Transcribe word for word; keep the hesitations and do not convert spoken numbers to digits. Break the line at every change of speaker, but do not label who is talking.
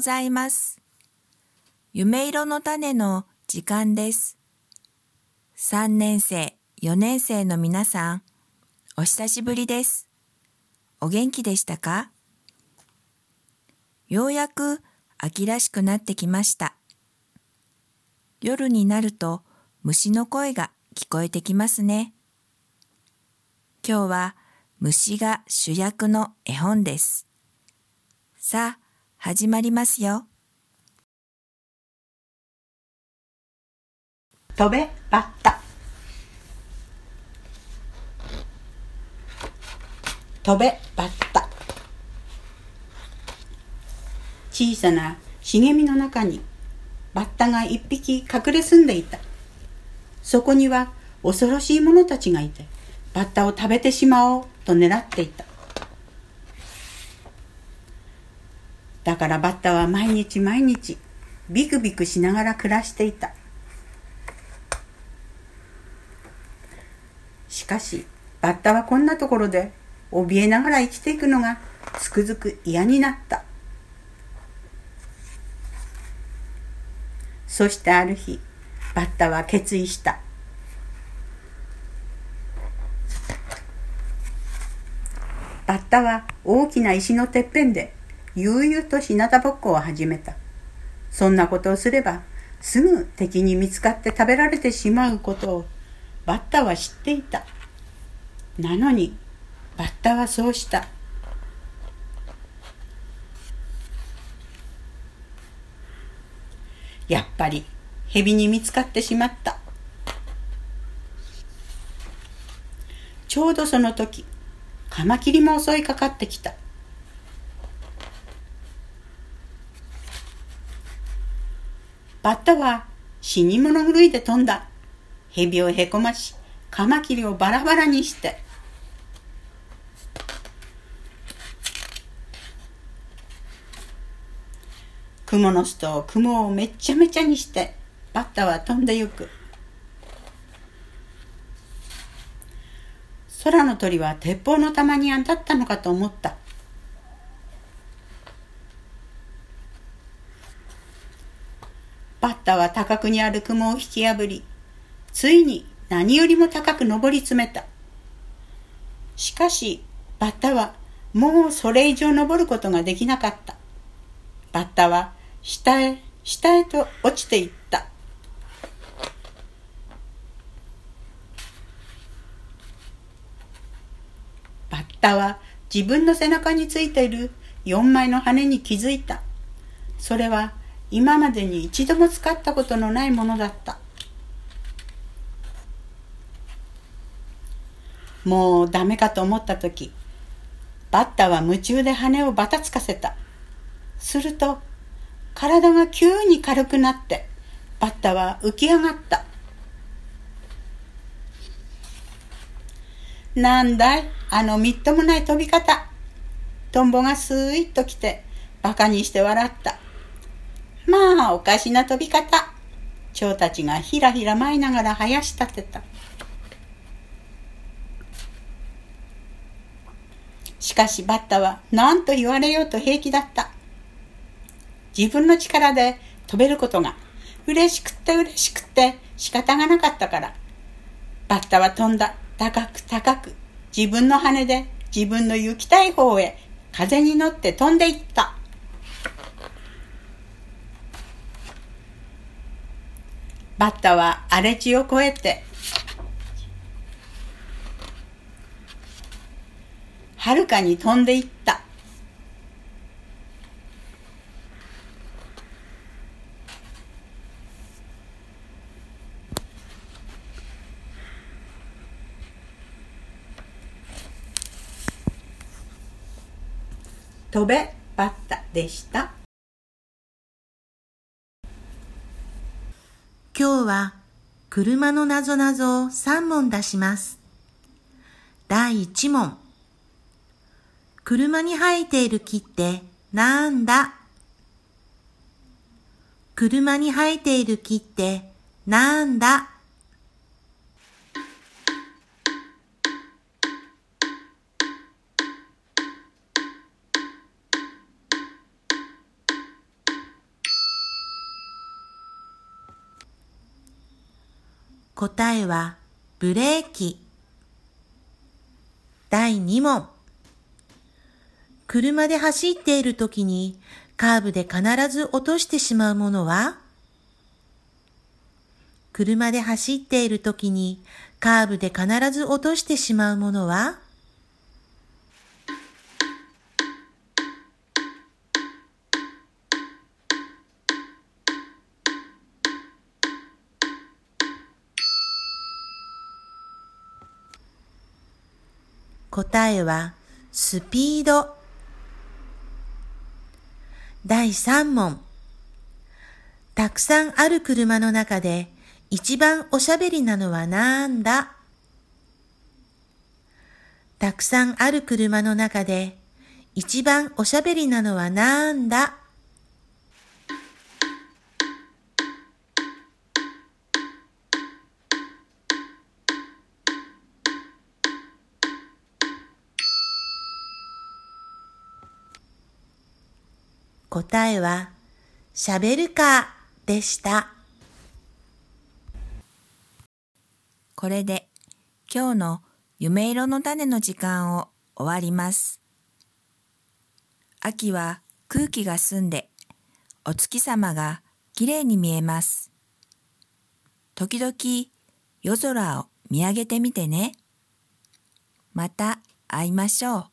ざいます。夢色の種の時間です。さんねん生、よねん生の皆さん、お久しぶりです。お元気でしたか？ようやく秋らしくなってきました。夜になると虫の声が聞こえてきますね。今日は虫が主役の絵本です。さあ、始まりますよ。
飛べバッタ。飛べバッタ。小さな茂みの中にバッタが一匹隠れ住んでいた。そこには恐ろしい者たちがいて、バッタを食べてしまおうと狙っていた。だからバッタは毎日毎日ビクビクしながら暮らしていた。しかしバッタはこんなところで怯えながら生きていくのがつくづく嫌になった。そしてある日、バッタは決意した。バッタは大きな石のてっぺんで悠々と日向ぼっこを始めた。そんなことをすればすぐ敵に見つかって食べられてしまうことをバッタは知っていた。なのにバッタはそうした。やっぱり蛇に見つかってしまった。ちょうどその時、カマキリも襲いかかってきた。バッタは死に物狂いで飛んだ。蛇をへこまし、カマキリをバラバラにして、蜘蛛の巣と雲をめっちゃめちゃにして、バッタは飛んでゆく。空の鳥は鉄砲の弾に当たったのかと思った。バッタは高くにある雲を引き破り、ついに何よりも高く登り詰めた。しかしバッタはもうそれ以上登ることができなかった。バッタは下へ下へと落ちていった。バッタは自分の背中についているよんまいの羽に気づいた。それは今までに一度も使ったことのないものだった。もうダメかと思ったとき、バッタは夢中で羽をばたつかせた。すると体が急に軽くなって、バッタは浮き上がった。なんだい、あのみっともない飛び方。トンボがスーッと来てバカにして笑った。まあおかしな飛び方。蝶たちがひらひら舞いながら囃し立てた。しかしバッタは何と言われようと平気だった。自分の力で飛べることが嬉しくって嬉しくって仕方がなかったから、バッタは飛んだ。高く高く、自分の羽で自分の行きたい方へ風に乗って飛んでいった。バッタは荒れ地を越えてはるかに飛んでいった。飛べバッタでした。
今日は車のなぞなぞをさん問出します。だいいち問。車に生えている木ってなんだ？車に生えている木ってなんだ？ 答えはブレーキ。だいに問。車で走っているときにカーブで必ず落としてしまうものは？車で走っているときにカーブで必ず落としてしまうものは？答えはスピード。だいさん問。たくさんある車の中で一番おしゃべりなのはなんだ？たくさんある車の中で一番おしゃべりなのはなんだ？答えはシャベルカーでした。
これで今日の夢色の種の時間を終わります。秋は空気が澄んでお月様がきれいに見えます。時々夜空を見上げてみてね。また会いましょう。